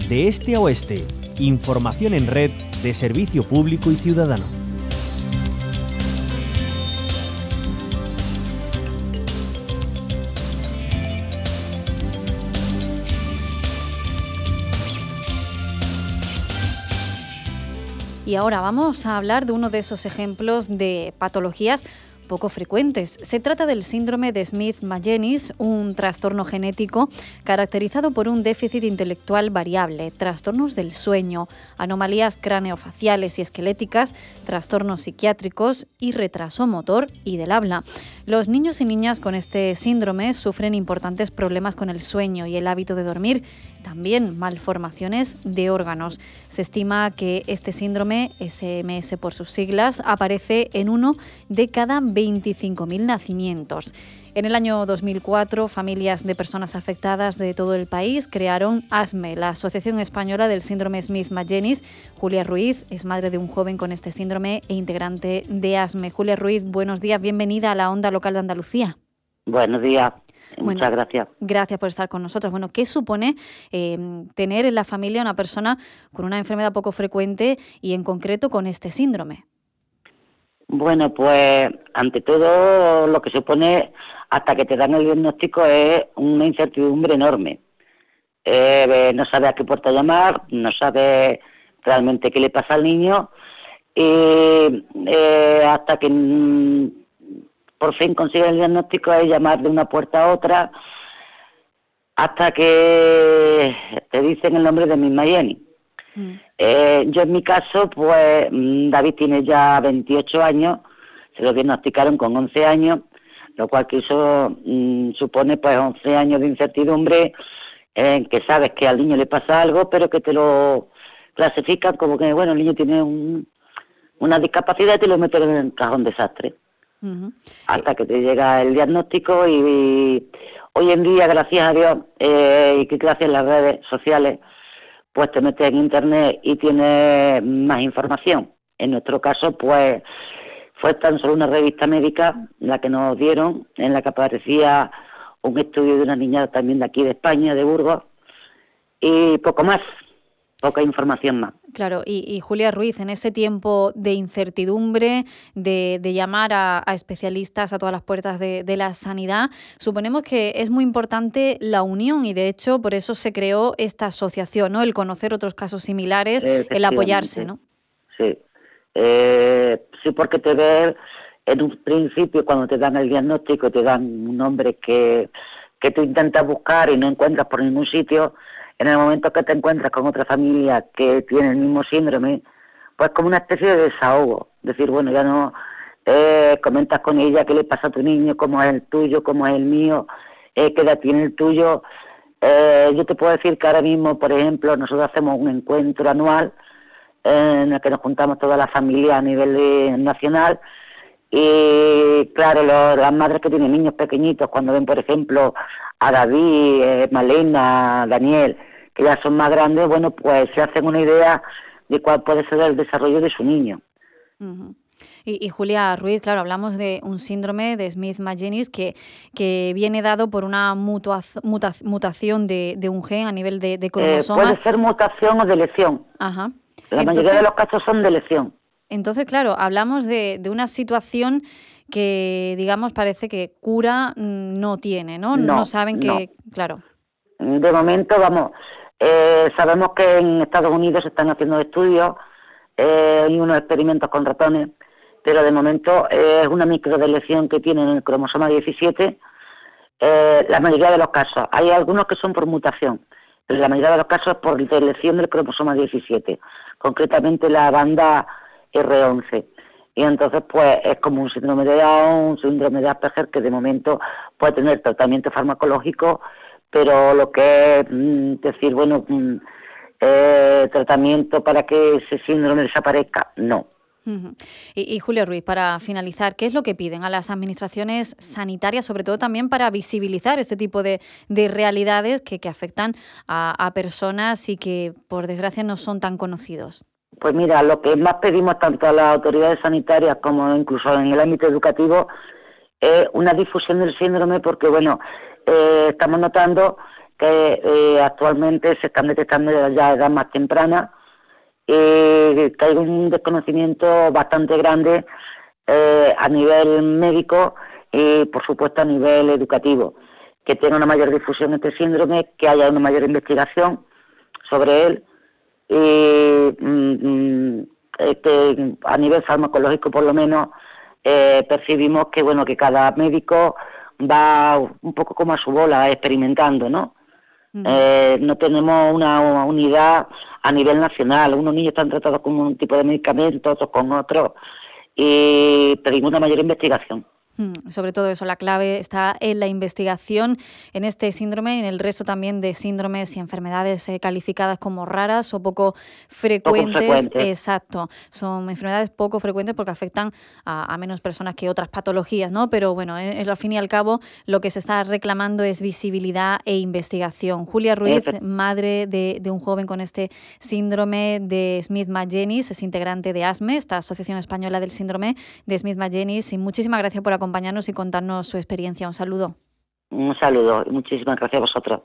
de este a oeste. Información en red de servicio público y ciudadano. Y ahora vamos a hablar de uno de esos ejemplos de patologías poco frecuentes. Se trata del síndrome de Smith-Magenis, un trastorno genético caracterizado por un déficit intelectual variable, trastornos del sueño, anomalías craneofaciales y esqueléticas, trastornos psiquiátricos y retraso motor y del habla. Los niños y niñas con este síndrome sufren importantes problemas con el sueño y el hábito de dormir, también malformaciones de órganos. Se estima que este síndrome, SMS por sus siglas, aparece en 1 de cada 25.000 nacimientos. En el año 2004, familias de personas afectadas de todo el país crearon ASME, la Asociación Española del Síndrome Smith-Magenis. Julia Ruiz es madre de un joven con este síndrome e integrante de ASME. Julia Ruiz, buenos días, bienvenida a la Onda Local de Andalucía. Buenos días. Muchas gracias. Gracias por estar con nosotros. Bueno, ¿qué supone tener en la familia una persona con una enfermedad poco frecuente y en concreto con este síndrome? Bueno, pues ante todo lo que supone hasta que te dan el diagnóstico es una incertidumbre enorme. No sabes a qué puerta llamar, no sabes realmente qué le pasa al niño y hasta que por fin consigues el diagnóstico es llamar de una puerta a otra hasta que te dicen el nombre de Smith-Magenis. Yo en mi caso, pues David tiene ya 28 años, se lo diagnosticaron con 11 años, lo cual que eso supone pues 11 años de incertidumbre en que sabes que al niño le pasa algo, pero que te lo clasifican como que, bueno, el niño tiene una discapacidad y te lo meten en el cajón desastre. Hasta que te llega el diagnóstico y hoy en día, gracias a Dios, y que gracias a las redes sociales, pues te metes en internet y tienes más información. En nuestro caso, pues fue tan solo una revista médica la que nos dieron, en la que aparecía un estudio de una niña también de aquí de España, de Burgos, y poco más, poca información más. Claro, y Julia Ruiz, en ese tiempo de incertidumbre, de llamar a especialistas a todas las puertas de la sanidad, suponemos que es muy importante la unión y de hecho por eso se creó esta asociación, ¿no? El conocer otros casos similares, el apoyarse, ¿no? Sí, sí, porque te ves en un principio cuando te dan el diagnóstico, te dan un nombre que tú intentas buscar y no encuentras por ningún sitio. En el momento que te encuentras con otra familia que tiene el mismo síndrome, pues como una especie de desahogo. Decir, bueno, ya no comentas con ella qué le pasa a tu niño, cómo es el tuyo, cómo es el mío, qué edad tiene el tuyo. Yo te puedo decir que ahora mismo, por ejemplo, nosotros hacemos un encuentro anual en el que nos juntamos toda la familia a nivel nacional y claro, las madres que tienen niños pequeñitos, cuando ven, por ejemplo, a David, Malena, Daniel, que ya son más grandes, bueno, pues se hacen una idea de cuál puede ser el desarrollo de su niño. Y Julia Ruiz, claro, hablamos de un síndrome de Smith-Magenis que viene dado por una mutación de un gen a nivel de cromosomas. Puede ser mutación o de lesión. Ajá. La mayoría de los casos son de lesión. Entonces, claro, hablamos de una situación que, digamos, parece que cura no tiene, ¿no? No saben que, claro. De momento, vamos, sabemos que en Estados Unidos se están haciendo estudios y unos experimentos con ratones, pero de momento es una microdeleción que tienen en el cromosoma 17, la mayoría de los casos. Hay algunos que son por mutación, pero la mayoría de los casos es por deleción del cromosoma 17, concretamente la banda R11. Y entonces, pues, es como un síndrome de Down, un síndrome de Asperger, que de momento puede tener tratamiento farmacológico, pero lo que es decir, bueno, tratamiento para que ese síndrome desaparezca, no. Y Julia Ruiz, para finalizar, ¿qué es lo que piden a las administraciones sanitarias, sobre todo también para visibilizar este tipo de realidades que afectan a personas y que, por desgracia, no son tan conocidos? Pues mira, lo que más pedimos tanto a las autoridades sanitarias como incluso en el ámbito educativo es una difusión del síndrome porque, bueno, estamos notando que actualmente se están detectando ya a edad más temprana, que hay un desconocimiento bastante grande a nivel médico y, por supuesto, a nivel educativo, que tenga una mayor difusión este síndrome, que haya una mayor investigación sobre él y que a nivel farmacológico, por lo menos, percibimos que bueno, que cada médico va un poco como a su bola, experimentando, ¿no? No tenemos una unidad a nivel nacional. Unos niños están tratados con un tipo de medicamento, otros con otro, y pedimos una mayor investigación. Sobre todo eso, la clave está en la investigación en este síndrome, en el resto también de síndromes y enfermedades calificadas como raras o poco frecuentes. Exacto, son enfermedades poco frecuentes porque afectan a menos personas que otras patologías, ¿no? Pero bueno, al fin y al cabo lo que se está reclamando es visibilidad e investigación. Julia Ruiz, madre de un joven con este síndrome de Smith-Magenis, es integrante de ASME, esta Asociación Española del Síndrome de Smith-Magenis, y muchísimas gracias por acompañarnos y contarnos su experiencia. Un saludo. Un saludo y muchísimas gracias a vosotros.